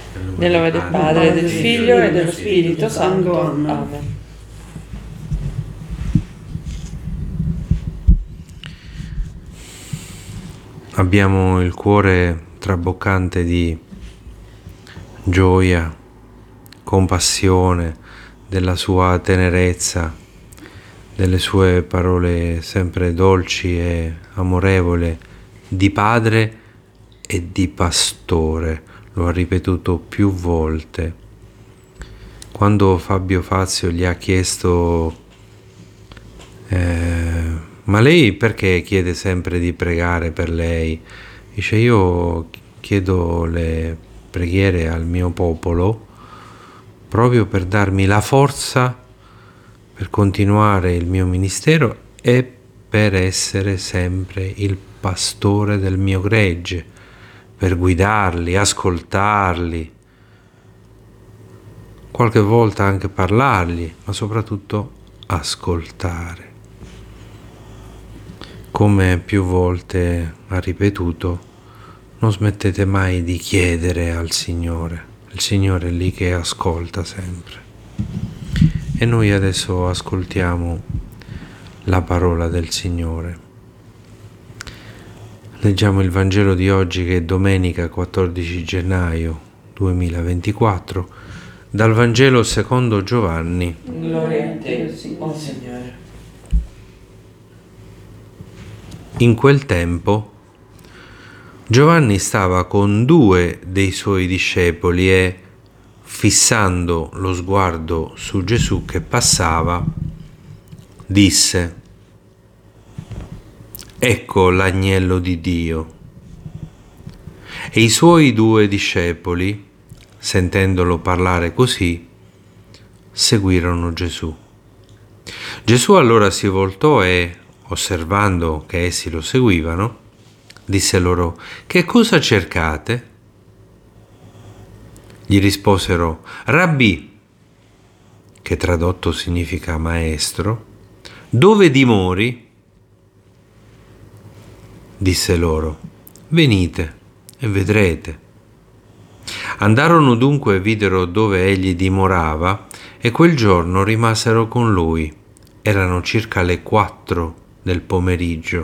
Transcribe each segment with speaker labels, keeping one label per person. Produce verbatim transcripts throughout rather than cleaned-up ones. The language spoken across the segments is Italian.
Speaker 1: Nel nome del Padre, del Figlio e dello Spirito Santo. Amen.
Speaker 2: Abbiamo il cuore traboccante di gioia, compassione della sua tenerezza, delle sue parole sempre dolci e amorevoli di padre e di pastore. Lo ha ripetuto più volte. Quando Fabio Fazio gli ha chiesto eh, ma lei perché chiede sempre di pregare per lei? Dice: io chiedo le preghiere al mio popolo proprio per darmi la forza per continuare il mio ministero e per essere sempre il pastore del mio gregge, per guidarli, ascoltarli, qualche volta anche parlargli, ma soprattutto ascoltare. Come più volte ha ripetuto, non smettete mai di chiedere al Signore. Il Signore è lì che ascolta sempre. E noi adesso ascoltiamo la parola del Signore. Leggiamo il Vangelo di oggi, che è domenica quattordici gennaio duemilaventiquattro, dal Vangelo secondo Giovanni.
Speaker 1: Gloria a te, o Signore.
Speaker 2: In quel tempo Giovanni stava con due dei suoi discepoli e, fissando lo sguardo su Gesù che passava, disse: ecco l'agnello di Dio. E i suoi due discepoli, sentendolo parlare così, seguirono Gesù. Gesù allora si voltò e, osservando che essi lo seguivano, disse loro: che cosa cercate? Gli risposero: Rabbì, che tradotto significa maestro, dove dimori? Disse loro: venite e vedrete. Andarono dunque e videro dove egli dimorava, e quel giorno rimasero con lui. Erano circa le quattro del pomeriggio.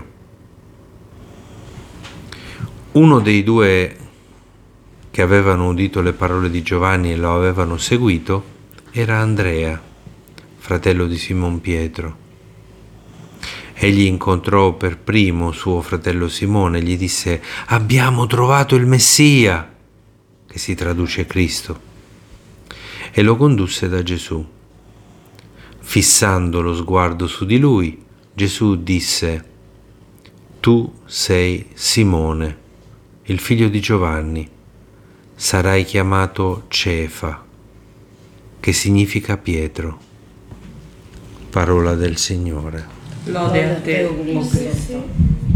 Speaker 2: Uno dei due che avevano udito le parole di Giovanni e lo avevano seguito era Andrea, fratello di Simon Pietro. Egli incontrò per primo suo fratello Simone e gli disse: abbiamo trovato il Messia, che si traduce Cristo, e lo condusse da Gesù. Fissando lo sguardo su di lui, Gesù disse: tu sei Simone, il figlio di Giovanni, sarai chiamato Cefa, che significa Pietro. Parola del Signore.
Speaker 1: Lode a te, o Cristo.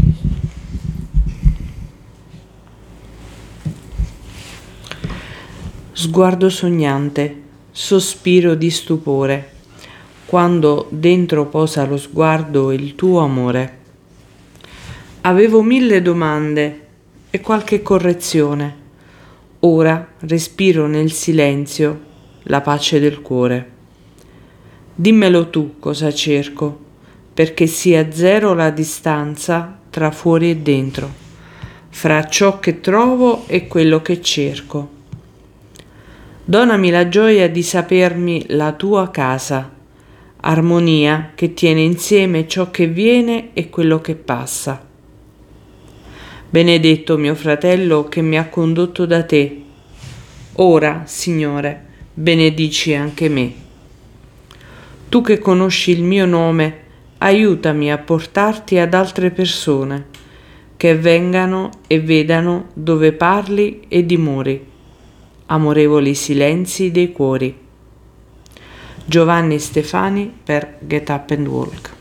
Speaker 3: Sguardo sognante, sospiro di stupore, quando dentro posa lo sguardo il tuo amore. Avevo mille domande e qualche correzione, ora respiro nel silenzio la pace del cuore. Dimmelo tu cosa cerco, perché sia zero la distanza tra fuori e dentro, fra ciò che trovo e quello che cerco. Donami la gioia di sapermi la tua casa, armonia che tiene insieme ciò che viene e quello che passa. Benedetto mio fratello che mi ha condotto da te. Ora, Signore, benedici anche me. Tu che conosci il mio nome, aiutami a portarti ad altre persone, che vengano e vedano dove parli e dimori, amorevoli silenzi dei cuori. Giovanni Stefani per Get Up and Walk.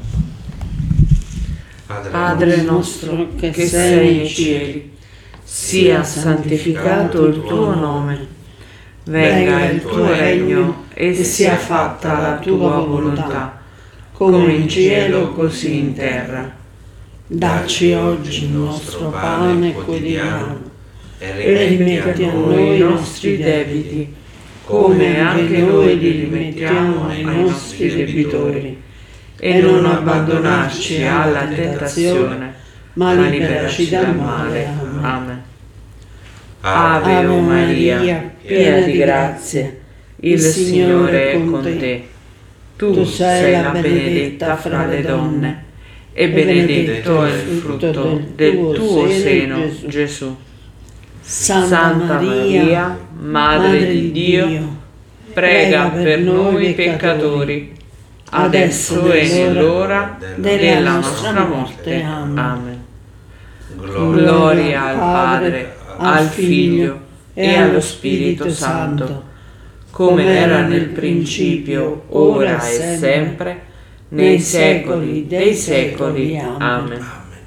Speaker 1: Padre nostro che sei nei cieli, sia santificato il tuo nome, venga il tuo regno e sia fatta la tua volontà, come in cielo così in terra. Dacci oggi il nostro pane quotidiano e rimetti a noi i nostri debiti, come anche noi li rimettiamo ai nostri debitori. E non abbandonarci alla tentazione, ma liberaci dal male. Amen. Ave Maria, piena di grazia, il Signore è con te. Tu sei la benedetta fra le donne, e benedetto è il frutto del tuo seno, Gesù. Santa Maria, Madre di Dio, prega per noi peccatori, adesso e nell'ora della nostra morte. Amen. Gloria al Padre, al Figlio e allo Spirito Santo, come era nel principio, ora e sempre, nei secoli dei secoli. Amen.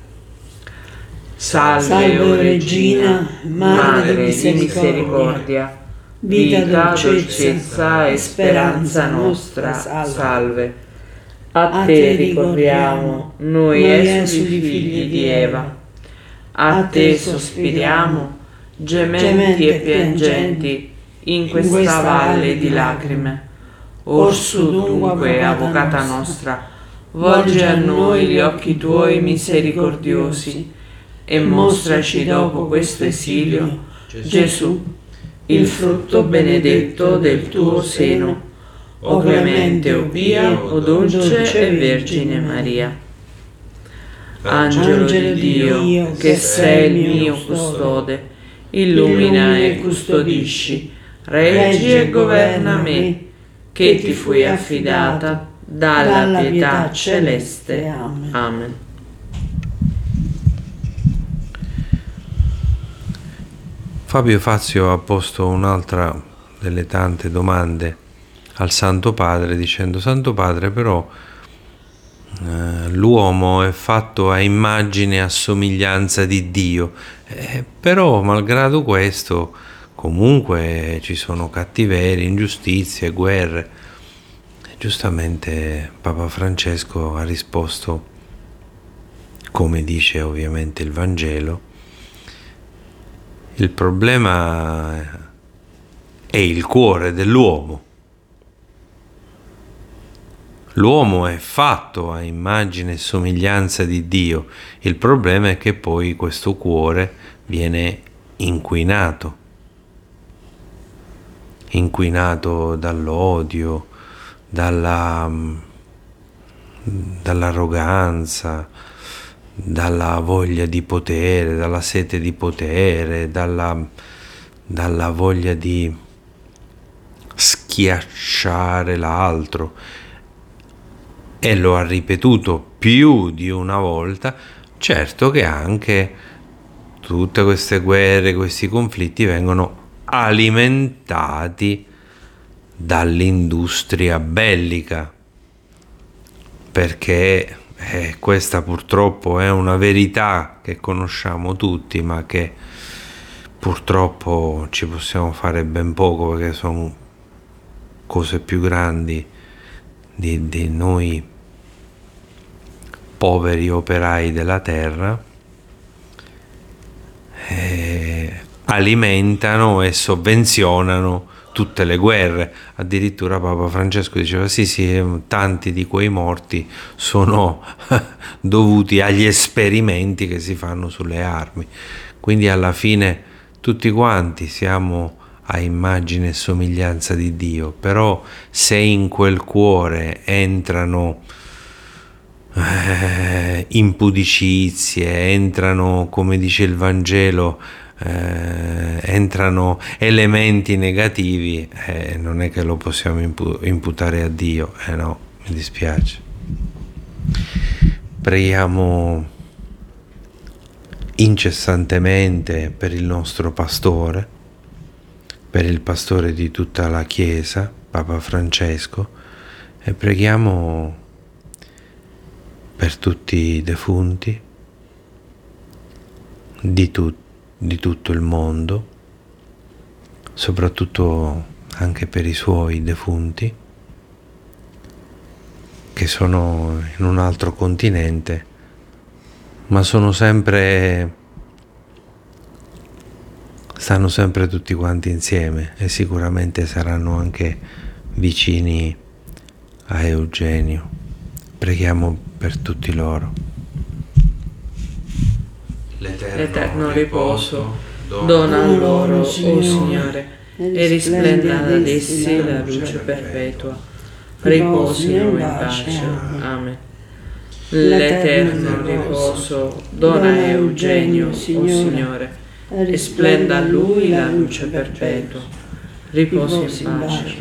Speaker 1: Salve, o Regina, Madre di misericordia, vita, dolcezza e speranza nostra, salve. A te ricorriamo, noi esuli figli di Eva. A te sospiriamo, gementi e piangenti, in questa valle di lacrime. Orsu dunque, avvocata nostra, volge a noi gli occhi tuoi misericordiosi e mostraci dopo questo esilio, Gesù, il frutto benedetto del tuo seno, o clemente, o pia, o dolce e vergine Maria. Angelo di Dio, che sei il mio custode, illumina e custodisci, reggi e governa me, che ti fui affidata dalla pietà celeste. Amen.
Speaker 2: Fabio Fazio ha posto un'altra delle tante domande al Santo Padre dicendo: Santo Padre, però eh, l'uomo è fatto a immagine e a somiglianza di Dio, eh, però malgrado questo comunque ci sono cattiverie, ingiustizie, guerre. E giustamente Papa Francesco ha risposto, come dice ovviamente il Vangelo: il problema è il cuore dell'uomo. L'uomo è fatto a immagine e somiglianza di Dio. Il problema è che poi questo cuore viene inquinato. Inquinato dall'odio, dalla, dall'arroganza, dalla voglia di potere, dalla sete di potere, dalla, dalla voglia di schiacciare l'altro. E lo ha ripetuto più di una volta. Certo che anche tutte queste guerre, questi conflitti vengono alimentati dall'industria bellica, perché eh, questa purtroppo è una verità che conosciamo tutti, ma che purtroppo ci possiamo fare ben poco, perché sono cose più grandi di, di noi poveri operai della terra. Eh, alimentano e sovvenzionano tutte le guerre. Addirittura Papa Francesco diceva sì sì, tanti di quei morti sono dovuti agli esperimenti che si fanno sulle armi. Quindi alla fine tutti quanti siamo a immagine e somiglianza di Dio, però se in quel cuore entrano eh, impudicizie, entrano, come dice il Vangelo, Eh, entrano elementi negativi, eh, non è che lo possiamo impu- imputare a Dio, eh no, mi dispiace. Preghiamo incessantemente per il nostro pastore, per il pastore di tutta la Chiesa, Papa Francesco, e preghiamo per tutti i defunti di tutti di tutto il mondo, soprattutto anche per i suoi defunti che sono in un altro continente, ma sono sempre stanno sempre tutti quanti insieme e sicuramente saranno anche vicini a Eugenio. Preghiamo per tutti loro.
Speaker 1: L'eterno riposo dona loro, o Signore, e risplenda ad essi la luce perpetua. Riposino in pace. Amen. L'eterno riposo dona a Eugenio, o Signore, e splenda a lui la luce perpetua. Riposi in pace.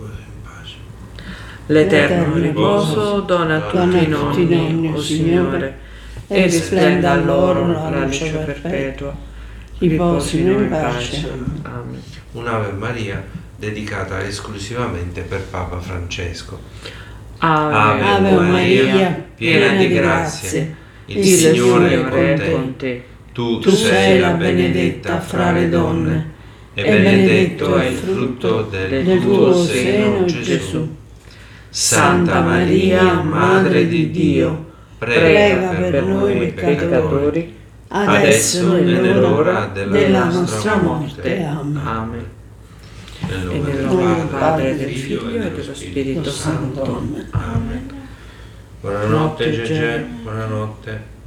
Speaker 1: L'eterno riposo dona a tutti i nonni, o Signore, e risplenda a loro la luce perpetua. Riposino in pace. Amen.
Speaker 2: Un'Ave Maria dedicata esclusivamente per Papa Francesco.
Speaker 1: Ave,
Speaker 3: Ave Maria,
Speaker 1: piena di grazie,
Speaker 2: il Signore è con
Speaker 1: con
Speaker 2: te.
Speaker 1: te.
Speaker 2: Tu,
Speaker 3: tu
Speaker 2: sei la benedetta fra le donne, e benedetto è il frutto del,
Speaker 3: del
Speaker 2: tuo
Speaker 3: tuo
Speaker 2: seno,
Speaker 3: seno,
Speaker 2: Gesù. Santa Maria, Madre di Dio, prega per noi peccatori, adesso e nell'ora della nostra morte.
Speaker 1: Amen.
Speaker 2: Nel
Speaker 1: E
Speaker 2: nome
Speaker 1: nel
Speaker 2: del
Speaker 1: nome del
Speaker 2: Padre,
Speaker 1: Padre,
Speaker 2: del
Speaker 1: del
Speaker 2: Figlio
Speaker 1: Figlio e dello Spirito Santo.
Speaker 2: Amen. Buonanotte Gegè, buonanotte.